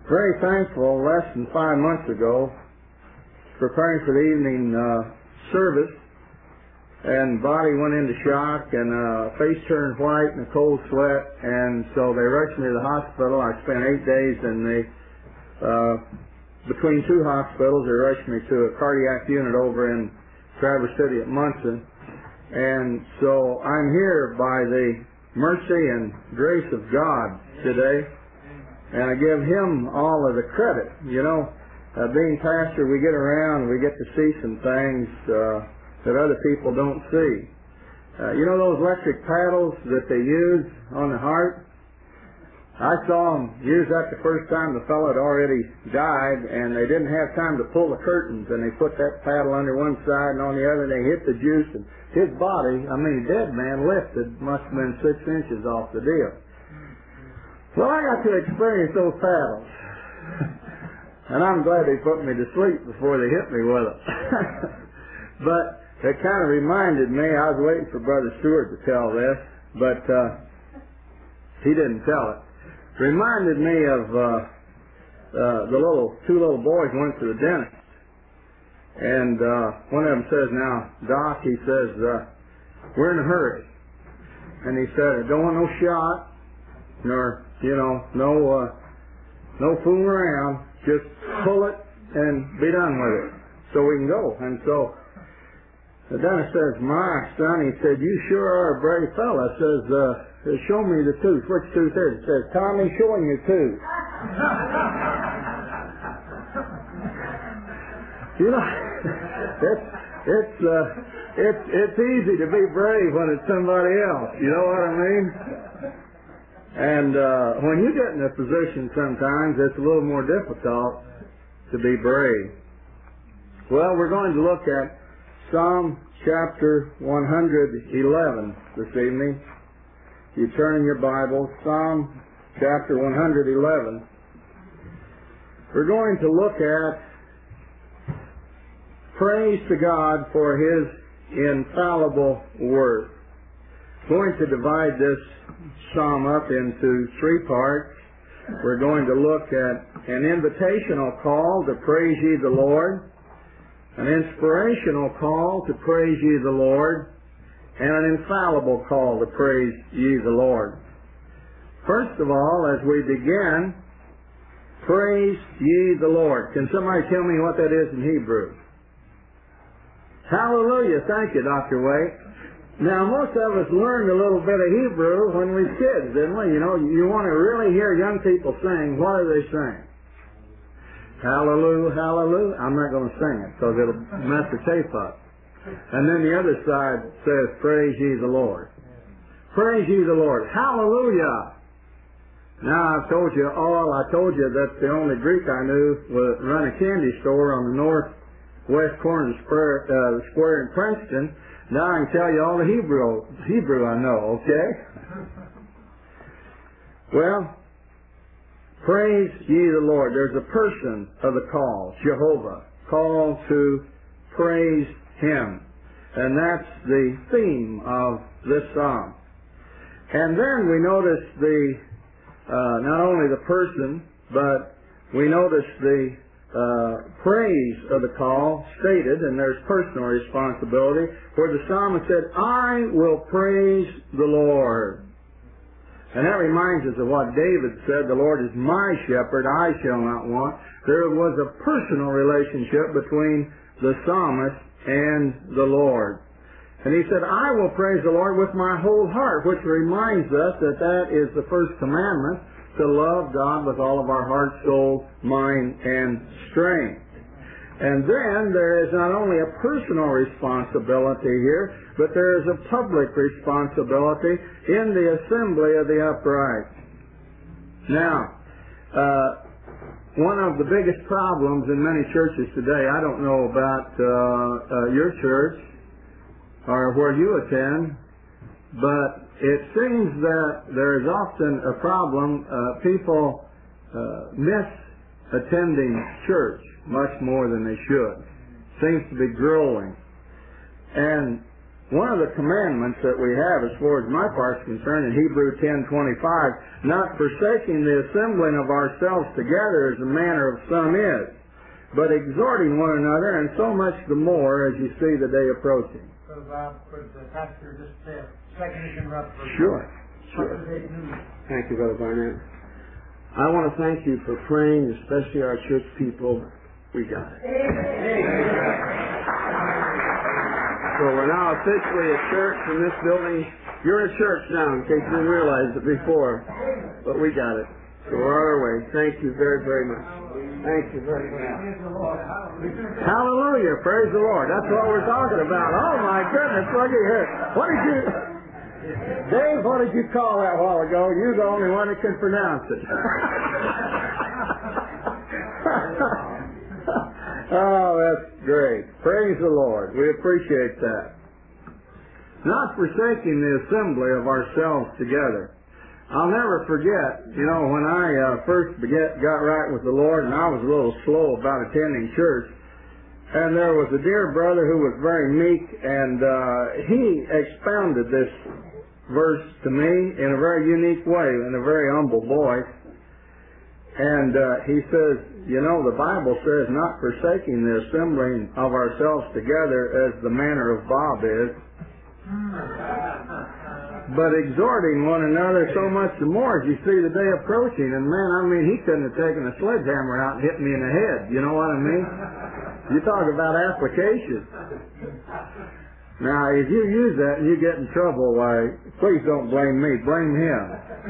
Very thankful. Less than 5 months ago, preparing for the evening service, and body went into shock, and face turned white and a cold sweat, and so they rushed me to the hospital. I spent 8 days, and they between two hospitals, they rushed me to a cardiac unit over in Traverse City at Munson. And so I'm here by the mercy and grace of God today, and I give Him all of the credit. You know, being pastor, we get around, we get to see some things that other people don't see. You know those electric paddles that they use on the heart? I saw them use that the first time the fellow had already died, and they didn't have time to pull the curtains, and they put that paddle under one side and on the other, and they hit the juice, and his body, dead man, lifted, must have been 6 inches off the deal. Well, I got to experience those paddles, and I'm glad they put me to sleep before they hit me with them. But it kind of reminded me, I was waiting for Brother Stewart to tell this, but he didn't tell it. Reminded me of two little boys went to the dentist, and one of them says, "Now, Doc," he says, "we're in a hurry," and he said, "I don't want no shot, nor no fooling around. Just pull it and be done with it, so we can go." And so the dentist says, "My son," he said, "you sure are a brave fella." Says, "Show me the tooth." "Which tooth is it?" Says, "Tommy, showing your tooth." You know, it's easy to be brave when it's somebody else. You know what I mean? And when you get in a position, sometimes it's a little more difficult to be brave. Well, we're going to look at Psalm chapter 111 this evening. You turn in your Bible, Psalm chapter 111. We're going to look at praise to God for His infallible word. Going to divide this psalm up into 3 parts. We're going to look at an invitational call to praise ye the Lord, an inspirational call to praise ye the Lord, and an infallible call to praise ye the Lord. First of all, as we begin, praise ye the Lord. Can somebody tell me what that is in Hebrew? Hallelujah. Thank you, Dr. Wake. Now, most of us learned a little bit of Hebrew when we were kids, didn't we? You know, you want to really hear young people sing. What do they sing? Hallelujah, hallelujah. I'm not going to sing it because it'll mess the tape up. And then the other side says, praise ye the Lord. Praise ye the Lord. Hallelujah. Now, I told you that the only Greek I knew would run a candy store on the northwest corner of the square in Princeton. Now I can tell you all the Hebrew I know, okay? Well, praise ye the Lord. There's a person of the call, Jehovah, called to praise Him. And that's the theme of this psalm. And then we notice not only the person, but we notice the praise of the call stated, and there's personal responsibility, where the psalmist said, I will praise the Lord. And that reminds us of what David said, the Lord is my shepherd, I shall not want. There was a personal relationship between the psalmist and the Lord. And he said, I will praise the Lord with my whole heart, which reminds us that that is the first commandment, to love God with all of our heart, soul, mind, and strength. And then there is not only a personal responsibility here, but there is a public responsibility in the assembly of the upright. Now, one of the biggest problems in many churches today, I don't know about your church or where you attend, but it seems that there is often a problem. People miss attending church much more than they should. Seems to be growing. And one of the commandments that we have, as far as my part's concerned, in Hebrews 10:25, not forsaking the assembling of ourselves together as the manner of some is, but exhorting one another, and so much the more as you see the day approaching. So, could the pastor just say a second interrupt for Sure. Thank you, Brother Barnett. I want to thank you for praying, especially our church people. We got it. So we're now officially a church in this building. You're a church now, in case you didn't realize it before. But we got it. So we're on our way. Thank you very, very much. Thank you very much. Hallelujah. Praise the Lord. That's what we're talking about. Oh, my goodness. Look at here. What did you... Dave, what did you call that a while ago? You're the only one that can pronounce it. Oh, that's great. Praise the Lord. We appreciate that. Not forsaking the assembly of ourselves together. I'll never forget, when I first got right with the Lord, and I was a little slow about attending church, and there was a dear brother who was very meek, and he expounded this verse to me in a very unique way, in a very humble voice. And he says, the Bible says, not forsaking the assembling of ourselves together as the manner of Bob is, but exhorting one another so much the more as you see the day approaching. And man, he couldn't have taken a sledgehammer out and hit me in the head. You know what I mean? You talk about application. Now, if you use that and you get in trouble, why, please don't blame me. Blame him.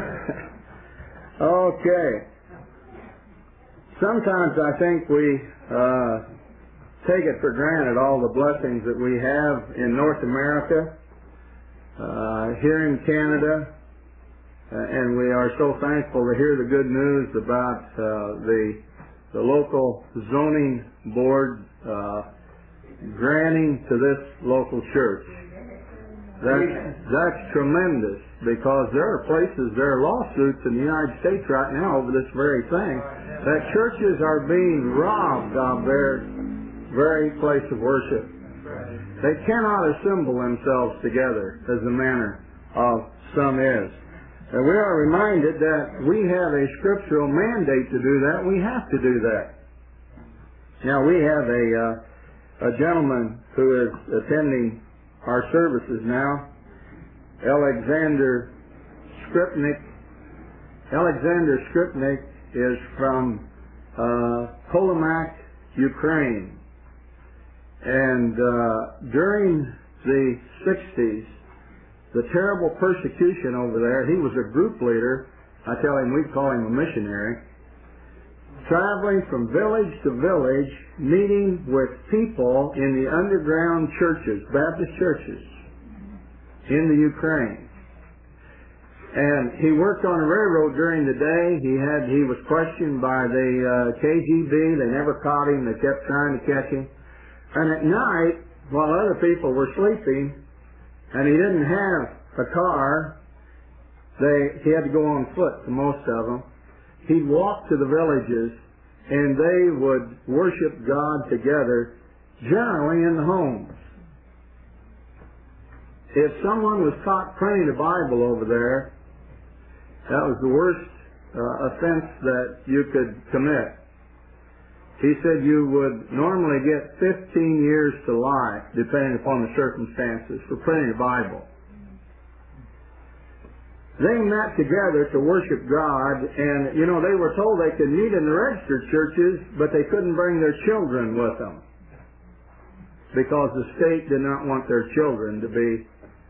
Okay. Sometimes I think we take it for granted, all the blessings that we have in North America, here in Canada, and we are so thankful to hear the good news about the local zoning board granting to this local church. That's tremendous, because there are places, there are lawsuits in the United States right now over this very thing, that churches are being robbed of their very place of worship. They cannot assemble themselves together as the manner of some is. And we are reminded that we have a scriptural mandate to do that. We have to do that. Now, we have a gentleman who is attending our services now, Alexander Skripnik. Alexander Skripnik is from Kolomak, Ukraine. And during the 60s, the terrible persecution over there, he was a group leader. I tell him we'd call him a missionary, traveling from village to village, meeting with people in the underground churches, Baptist churches, in the Ukraine. And he worked on a railroad during the day. He was questioned by the KGB. They never caught him. They kept trying to catch him. And at night, while other people were sleeping, and he didn't have a car, he had to go on foot to most of them. He'd walk to the villages, and they would worship God together, generally in the homes. If someone was caught printing the Bible over there, that was the worst offense that you could commit. He said you would normally get 15 years to life, depending upon the circumstances, for printing the Bible. They met together to worship God, and, they were told they could meet in the registered churches, but they couldn't bring their children with them, because the state did not want their children to be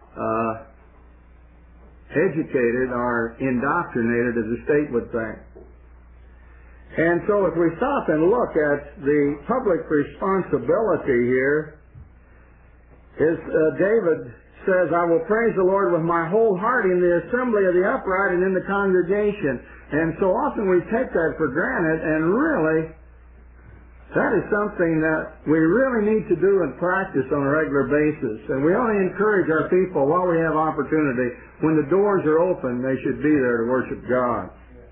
educated or indoctrinated, as the state would think. And so if we stop and look at the public responsibility here, David says, I will praise the Lord with my whole heart in the assembly of the upright and in the congregation. And so often we take that for granted, and really, that is something that we really need to do and practice on a regular basis. And we only encourage our people while we have opportunity. When the doors are open, they should be there to worship God.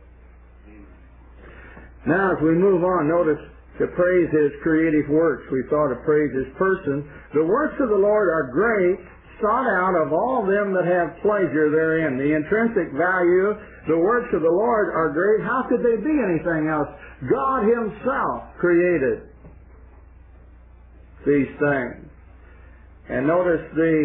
Now, as we move on, notice to praise His creative works. We thought to praise His person. The works of the Lord are great, sought out of all them that have pleasure therein. The intrinsic value, the works of the Lord are great. How could they be anything else? God Himself created these things. And notice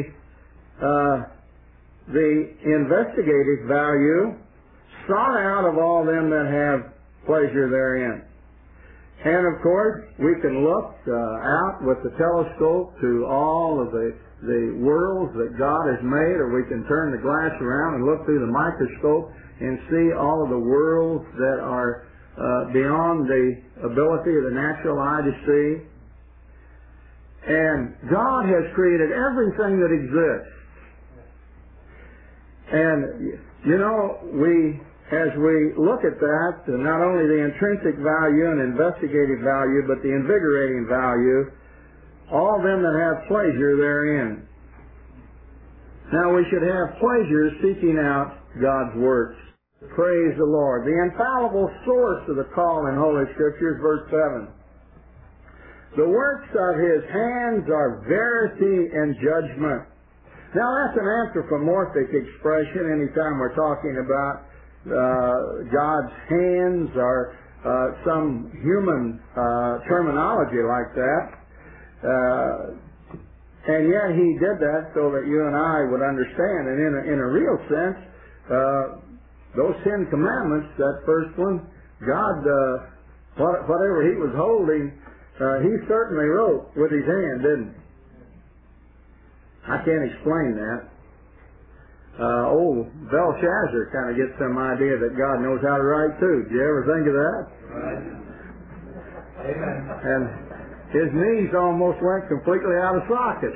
the investigative value, sought out of all them that have pleasure therein. And of course, we can look out with the telescope to all of the worlds that God has made, or we can turn the glass around and look through the microscope and see all of the worlds that are beyond the ability of the natural eye to see. And God has created everything that exists. And, you know, as we look at that, not only the intrinsic value and investigative value, but the invigorating value, all them that have pleasure therein. Now we should have pleasure seeking out God's works. Praise the Lord. The infallible source of the call in Holy Scriptures, verse 7. The works of His hands are verity and judgment. Now that's an anthropomorphic expression anytime we're talking about God's hands or some human terminology like that. And yet He did that so that you and I would understand. And in a real sense, those 10 commandments, that first one, God, whatever He was holding, He certainly wrote with His hand, didn't He? I can't explain that. Old Belshazzar kind of gets some idea that God knows how to write too. Did you ever think of that? Right. Amen. And his knees almost went completely out of socket.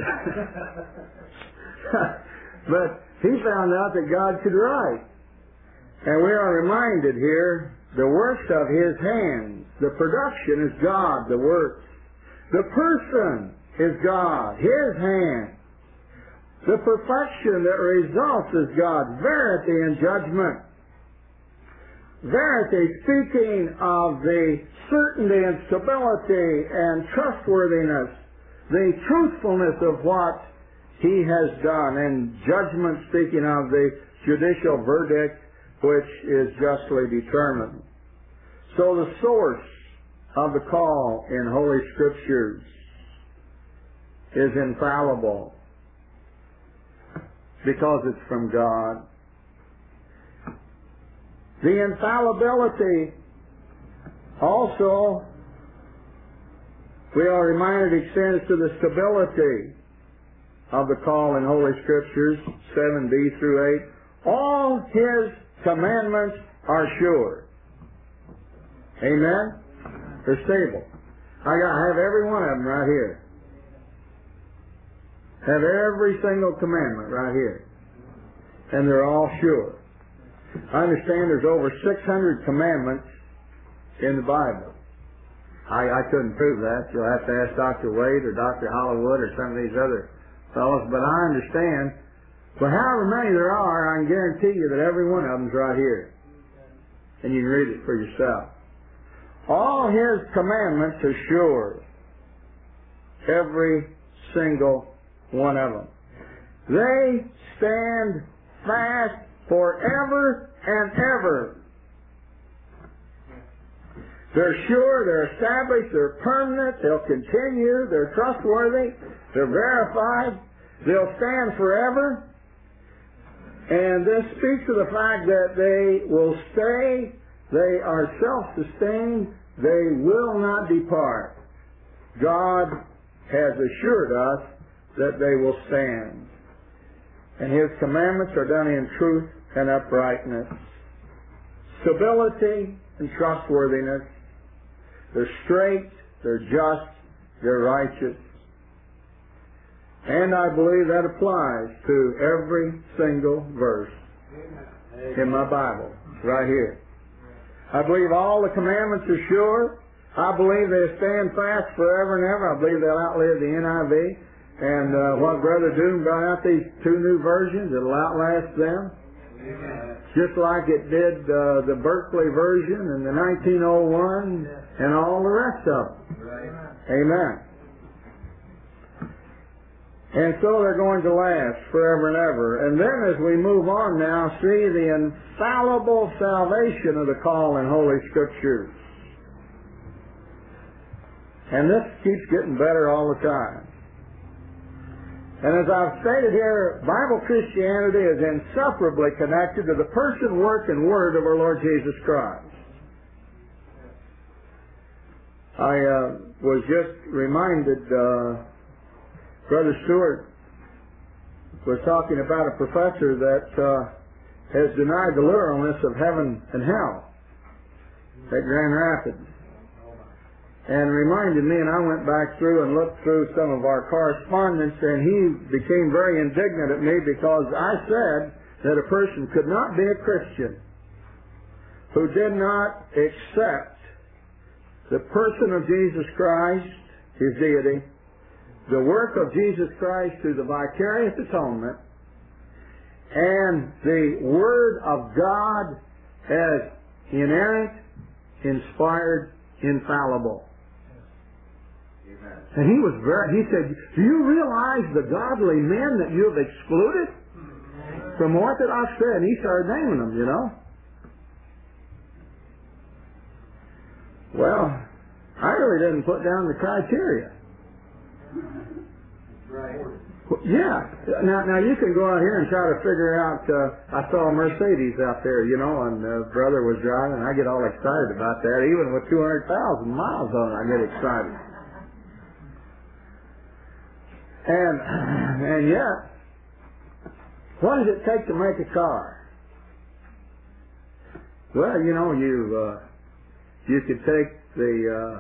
But he found out that God could write. And we are reminded here, the works of His hands. The production is God, the works. The person is God, His hand. The perfection that results is God. Verity and judgment. Verity, speaking of the certainty and stability and trustworthiness, the truthfulness of what He has done, and judgment, speaking of the judicial verdict which is justly determined. So the source of the call in Holy Scriptures is infallible, because it's from God. The infallibility also, we are reminded, extends to the stability of the call in Holy Scriptures, 7b through 8. All His commandments are sure. Amen? They're stable. I have every one of them right here. Have every single commandment right here. And they're all sure. I understand there's over 600 commandments in the Bible. I couldn't prove that. You'll have to ask Dr. Wade or Dr. Hollywood or some of these other fellows. But I understand. But however many there are, I can guarantee you that every one of them's right here. And you can read it for yourself. All His commandments are sure. Every single one of them. They stand fast forever and ever. They're sure, they're established, they're permanent, they'll continue, they're trustworthy, they're verified, they'll stand forever. And this speaks of the fact that they will stay, they are self-sustained, they will not depart. God has assured us that they will stand. And His commandments are done in truth and uprightness. Stability and trustworthiness. They're straight, they're just, they're righteous. And I believe that applies to every single verse in my Bible, right here. I believe all the commandments are sure. I believe they stand fast forever and ever. I believe they'll outlive the NIV. And what Brother Doom brought out, these 2 new versions, it'll outlast them. Amen. Just like it did the Berkeley version and the 1901 and all the rest of them. Right. Amen. And so they're going to last forever and ever. And then as we move on now, see the infallible salvation of the call in Holy Scriptures. And this keeps getting better all the time. And as I've stated here, Bible Christianity is inseparably connected to the person, work, and word of our Lord Jesus Christ. I was just reminded, Brother Stewart was talking about a professor that has denied the literalness of heaven and hell at Grand Rapids. And reminded me, and I went back through and looked through some of our correspondence, and he became very indignant at me because I said that a person could not be a Christian who did not accept the person of Jesus Christ, His deity, the work of Jesus Christ through the vicarious atonement, and the Word of God as inerrant, inspired, infallible. And he said, do you realize the godly men that you have excluded from Orthodox faith? And he started naming them, you know. Well, I really didn't put down the criteria. Right. Yeah. Now you can go out here and try to figure out, I saw a Mercedes out there, you know, and brother was driving, and I get all excited about that. Even with 200,000 miles on it, I get excited. And yet, what does it take to make a car? Well, you know, you could take the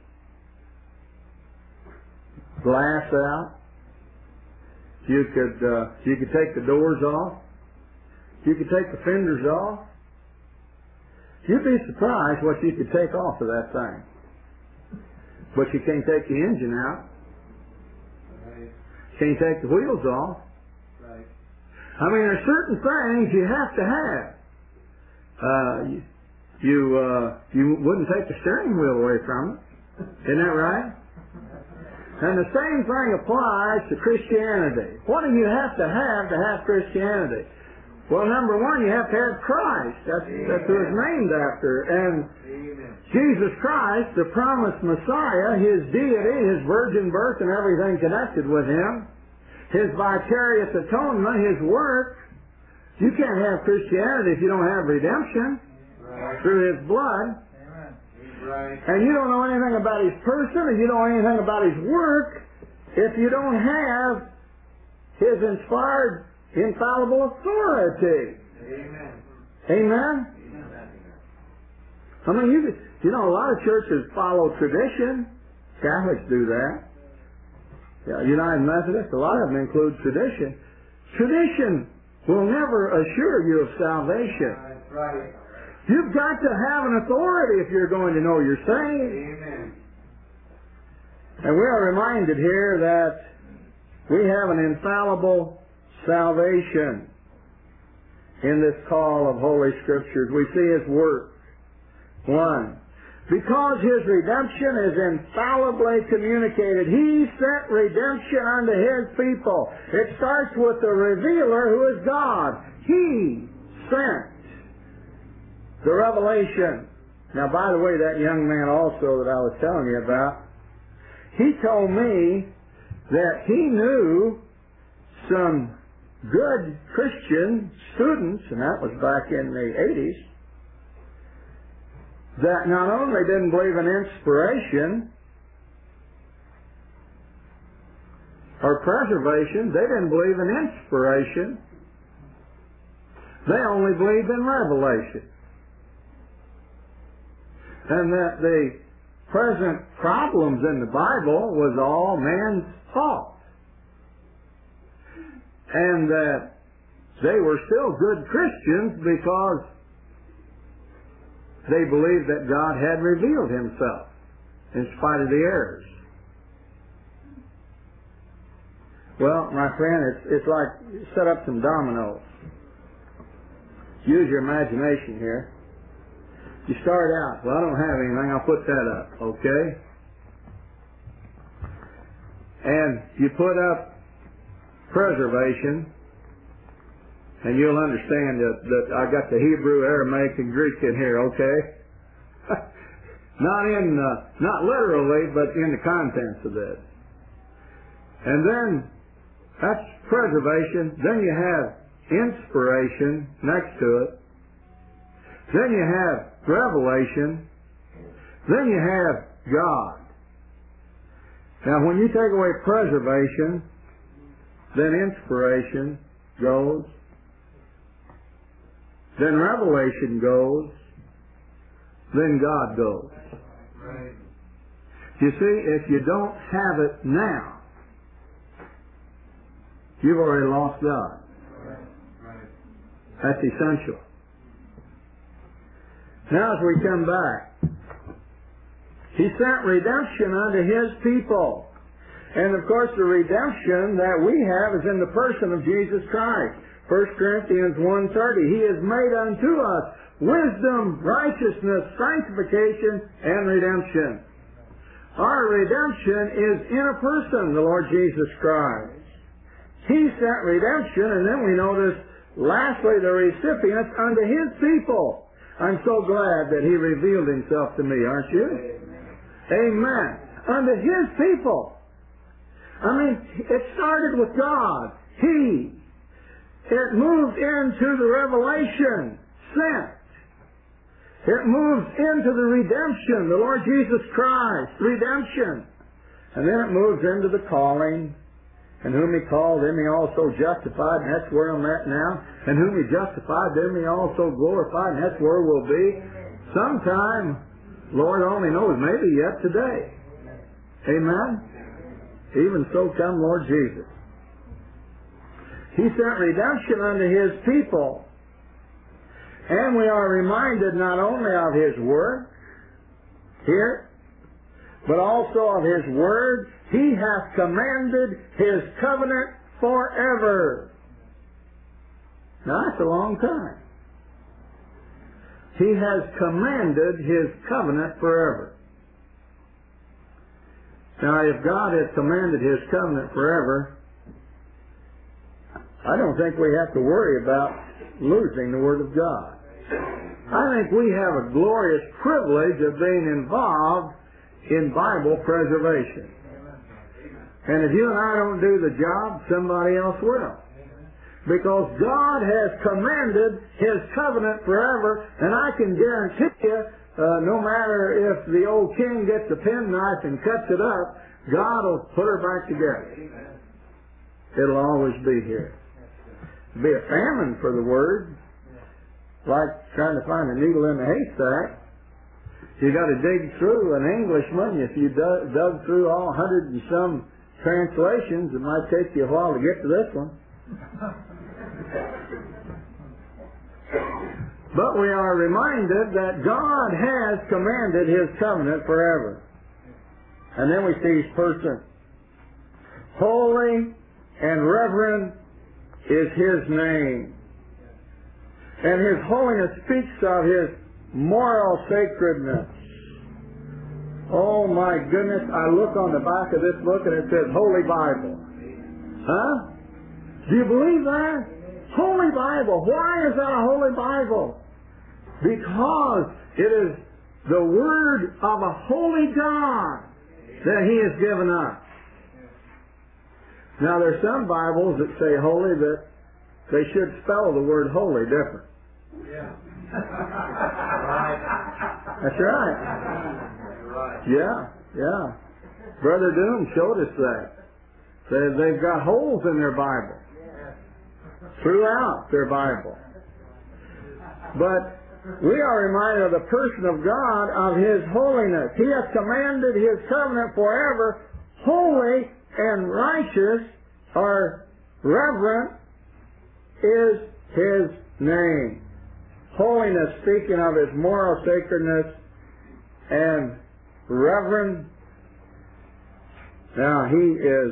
glass out. You could take the doors off. You could take the fenders off. You'd be surprised what you could take off of that thing. But you can't take the engine out. Can't take the wheels off. Right. I mean, there's certain things you have to have. You wouldn't take the steering wheel away from it. Isn't that right? And the same thing applies to Christianity. What do you have to have Christianity? Well, number one, you have to have Christ. That's who it's named after. And Jesus Christ, the promised Messiah, His deity, His virgin birth and everything connected with Him, His vicarious atonement, His work. You can't have Christianity if you don't have redemption through His blood. Right. And you don't know anything about His person, and you don't know anything about His work if you don't have His inspired, infallible authority. Amen. Amen? I mean, you know, a lot of churches follow tradition. Catholics do that. Yeah, United Methodists, a lot of them include tradition. Tradition will never assure you of salvation. That's right. You've got to have an authority if you're going to know you're saved. Amen. And we are reminded here that we have an infallible salvation in this call of Holy Scriptures. We see His work. 1. Because His redemption is infallibly communicated, He sent redemption unto His people. It starts with the revealer who is God. He sent the revelation. Now, by the way, that young man also that I was telling you about, he told me that he knew some good Christian students, and that was back in the 80s, that not only didn't believe in inspiration or preservation, they didn't believe in inspiration. They only believed in revelation. And that the present problems in the Bible was all man's fault. And that they were still good Christians because they believed that God had revealed Himself in spite of the errors. Well, my friend, it's like set up some dominoes. Use your imagination here. You start out, well, I don't have anything, I'll put that up, okay? And you put up preservation, and you'll understand that I got the Hebrew, Aramaic, and Greek in here, okay? Not literally, but in the contents of this. And then, that's preservation. Then you have inspiration next to it. Then you have revelation. Then you have God. Now, when you take away preservation, then inspiration goes. Then revelation goes. Then God goes. Right. You see, if you don't have it now, you've already lost God. Right. That's essential. Now as we come back, He sent redemption unto His people. And of course the redemption that we have is in the person of Jesus Christ. 1 Corinthians 1:30, He has made unto us wisdom, righteousness, sanctification, and redemption. Our redemption is in a person, the Lord Jesus Christ. He sent redemption, and then we notice, lastly, the recipients unto His people. I'm so glad that He revealed Himself to me, aren't you? Amen. Unto His people. I mean, it started with God. It moved into the revelation, sent. It moves into the redemption, the Lord Jesus Christ, redemption. And then it moves into the calling. And whom He called, them He also justified, and that's where I'm at now. And whom He justified, them He also glorified, and that's where we'll be. Sometime, Lord only knows, maybe yet today. Amen? Even so come Lord Jesus. He sent redemption unto His people. And we are reminded not only of His Word here, but also of His Word. He hath commanded His covenant forever. Now that's a long time. He has commanded His covenant forever. Now if God has commanded His covenant forever, I don't think we have to worry about losing the Word of God. I think we have a glorious privilege of being involved in Bible preservation. And if you and I don't do the job, somebody else will. Because God has commanded His covenant forever, and I can guarantee you, no matter if the old king gets a penknife and cuts it up, God will put her back together. It'll always be here. It'll be a famine for the Word, like trying to find a needle in a haystack. You got to dig through an Englishman. If you dug through all 100 and some translations, it might take you a while to get to this one. But we are reminded that God has commanded His covenant forever. And then we see His person. Holy and reverend is His name. And His holiness speaks of His moral sacredness. Oh my goodness, I look on the back of this book and it says Holy Bible. Huh? Do you believe that? Holy Bible. Why is that a Holy Bible? Because it is the Word of a holy God that He has given us. Now there's some Bibles that say holy that they should spell the word holy different. Yeah. That's right. Yeah. Brother Doom showed us that. They've got holes in their Bible. Throughout their Bible. But we are reminded of the person of God, of His holiness. He has commanded His covenant forever. Holy and righteous or reverent is His name. Holiness, speaking of His moral sacredness, and reverend. Now He is.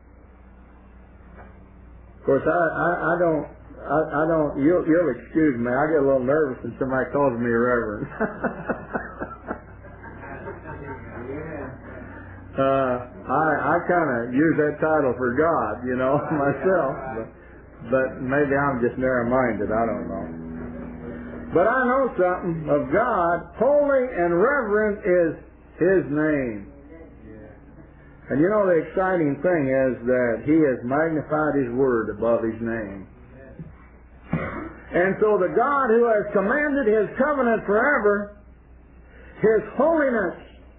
Of course, I don't. You'll excuse me. I get a little nervous when somebody calls me a reverend. I I kind of use that title for God, myself. But maybe I'm just narrow-minded. I don't know. But I know something of God. Holy and reverent is His name. And the exciting thing is that He has magnified His Word above His name. And so the God who has commanded His covenant forever, His holiness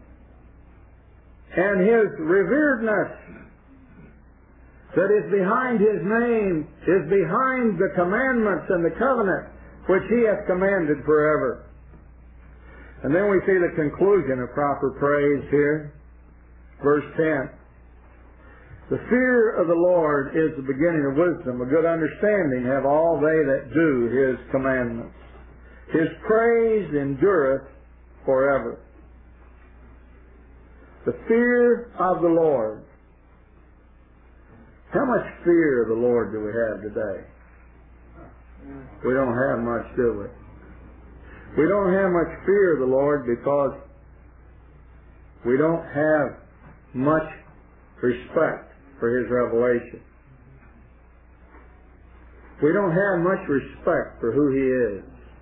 and His reveredness that is behind His name is behind the commandments and the covenant which He hath commanded forever. And then we see the conclusion of proper praise here. Verse 10. The fear of the Lord is the beginning of wisdom. A good understanding have all they that do His commandments. His praise endureth forever. The fear of the Lord. How much fear of the Lord do we have today? We don't have much, do we? We don't have much fear of the Lord because we don't have much respect for His revelation. We don't have much respect for who He is.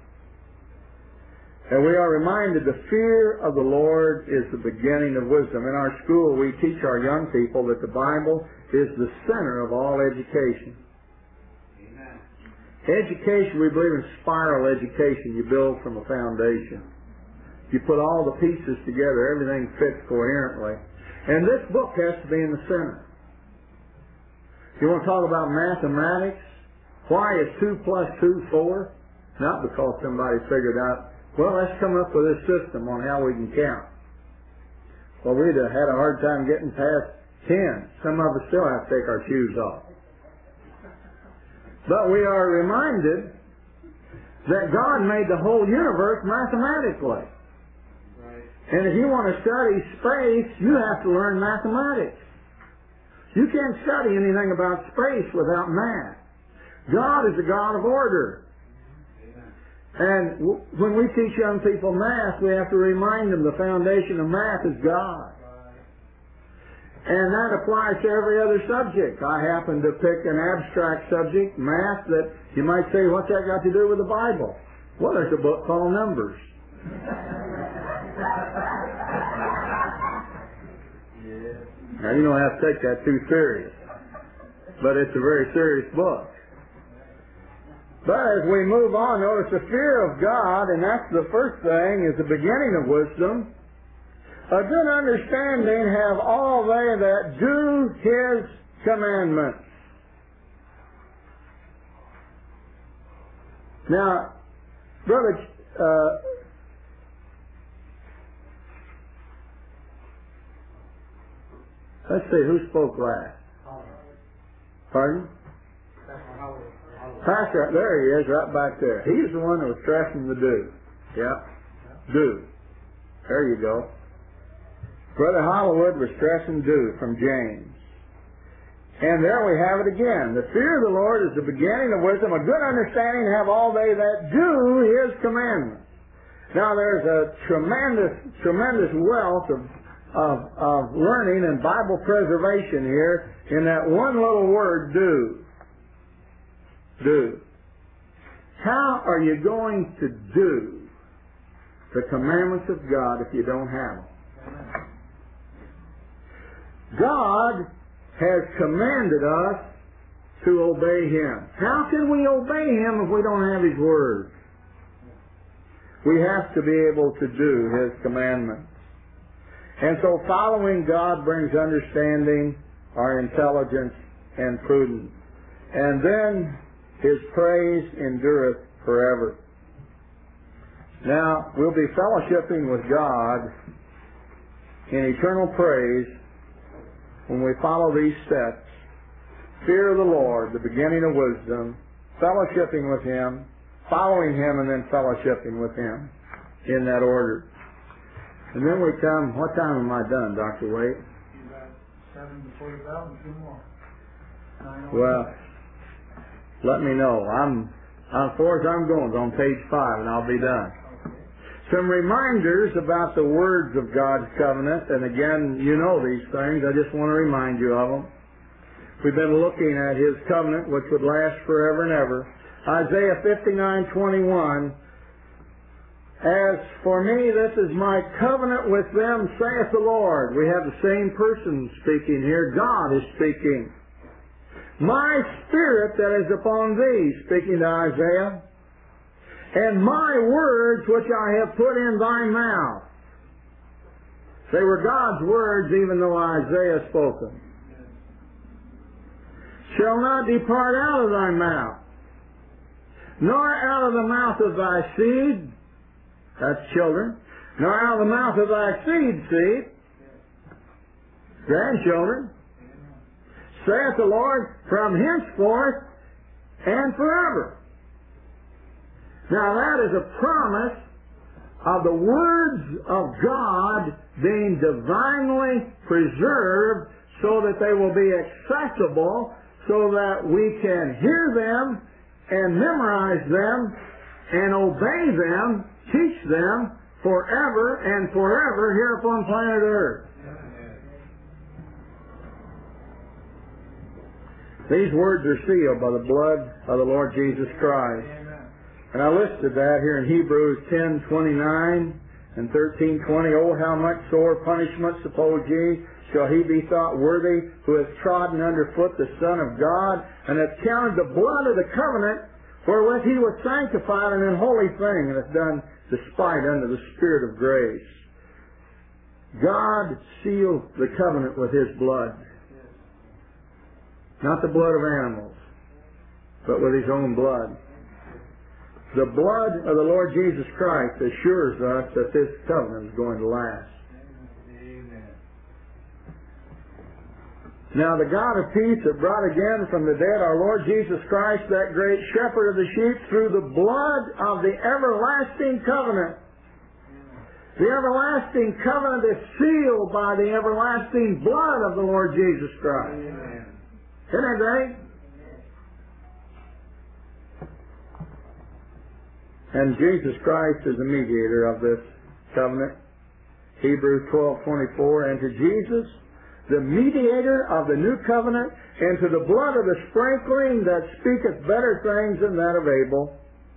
And we are reminded the fear of the Lord is the beginning of wisdom. In our school, we teach our young people that the Bible is the center of all education. Amen. Education, we believe in spiral education. You build from a foundation. You put all the pieces together, everything fits coherently. And this book has to be in the center. You want to talk about mathematics? Why is 2 plus 2 4? Not because somebody figured out, well, let's come up with this system on how we can count. Well, we'd have had a hard time getting past 10. Some of us still have to take our shoes off. But we are reminded that God made the whole universe mathematically. And if you want to study space, you have to learn mathematics. You can't study anything about space without math. God is a God of order. And when we teach young people math, we have to remind them the foundation of math is God. And that applies to every other subject. I happen to pick an abstract subject, math, that you might say, what's that got to do with the Bible? Well, there's a book called Numbers. Now, you don't have to take that too serious, but it's a very serious book. But as we move on, notice the fear of God, and that's the first thing, is the beginning of wisdom. A good understanding have all they that do His commandments. Now, Brother, let's see, who spoke last? Pardon? Pastor, there he is, right back there. He's the one that was stressing the do. Yeah, do. There you go. Brother Hollywood was stressing do from James. And there we have it again. The fear of the Lord is the beginning of wisdom. A good understanding have all they that do His commandments. Now there's a tremendous wealth of learning and Bible preservation here in that one little word, do. Do. How are you going to do the commandments of God if you don't have them? God has commanded us to obey Him. How can we obey Him if we don't have His Word? We have to be able to do His commandments. And so following God brings understanding, our intelligence, and prudence. And then His praise endureth forever. Now, we'll be fellowshipping with God in eternal praise when we follow these steps. Fear of the Lord, the beginning of wisdom, fellowshipping with Him, following Him, and then fellowshipping with Him in that order. And then we come, what time am I done, Dr. Waite? 7 before the bell and 2 more. Well, let me know. As far as I'm going, it's on page 5, and I'll be done. Some reminders about the words of God's covenant, and again, you know these things. I just want to remind you of them. We've been looking at His covenant, which would last forever and ever. Isaiah 59:21. As for me, this is my covenant with them, saith the Lord. We have the same person speaking here. God is speaking. My spirit that is upon thee, speaking to Isaiah, and my words which I have put in thy mouth. They were God's words, even though Isaiah spoke them. Shall not depart out of thy mouth, nor out of the mouth of thy seed, that's children, nor out of the mouth of thy seed, grandchildren, saith the Lord, from henceforth and forever. Now that is a promise of the words of God being divinely preserved so that they will be accessible, so that we can hear them and memorize them and obey them, teach them forever and forever here upon planet Earth. These words are sealed by the blood of the Lord Jesus Christ. And I listed that here in Hebrews 10:29 and 13:20. Oh, how much sore punishment, suppose ye, shall he be thought worthy who has trodden underfoot the Son of God, and hath counted the blood of the covenant wherewith he was sanctified an unholy thing, and hath done despite unto the Spirit of grace. God sealed the covenant with His blood. Not the blood of animals, but with His own blood. The blood of the Lord Jesus Christ assures us that this covenant is going to last. Amen. Now the God of peace that brought again from the dead our Lord Jesus Christ, that great shepherd of the sheep, through the blood of the everlasting covenant. The everlasting covenant is sealed by the everlasting blood of the Lord Jesus Christ. Amen. Isn't that great? And Jesus Christ is the mediator of this covenant. Hebrews 12:24. And to Jesus, the mediator of the new covenant, and to the blood of the sprinkling that speaketh better things than that of Abel.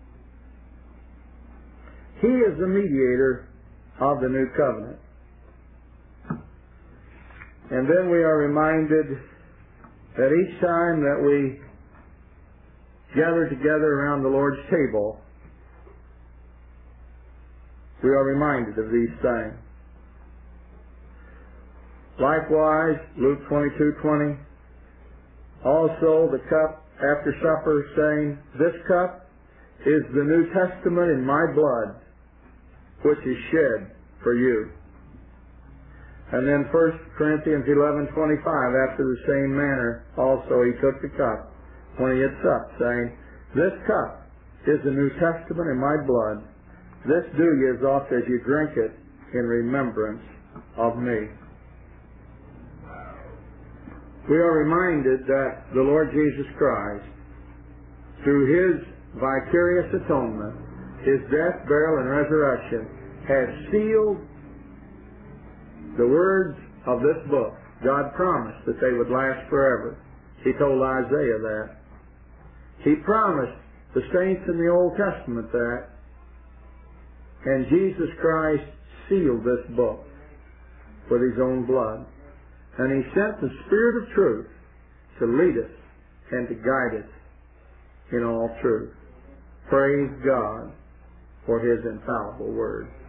He is the mediator of the new covenant. And then we are reminded that each time that we gather together around the Lord's table, we are reminded of these things. Likewise, Luke 22:20, also the cup after supper, saying, this cup is the New Testament in my blood, which is shed for you. And then 1 Corinthians 11:25, after the same manner, also he took the cup when he had supped, saying, this cup is the New Testament in my blood. This do ye as oft as you drink it in remembrance of me. We are reminded that the Lord Jesus Christ, through His vicarious atonement, His death, burial, and resurrection, has sealed the words of this book. God promised that they would last forever. He told Isaiah that. He promised the saints in the Old Testament that. And Jesus Christ sealed this book with His own blood. And He sent the Spirit of truth to lead us and to guide us in all truth. Praise God for His infallible word.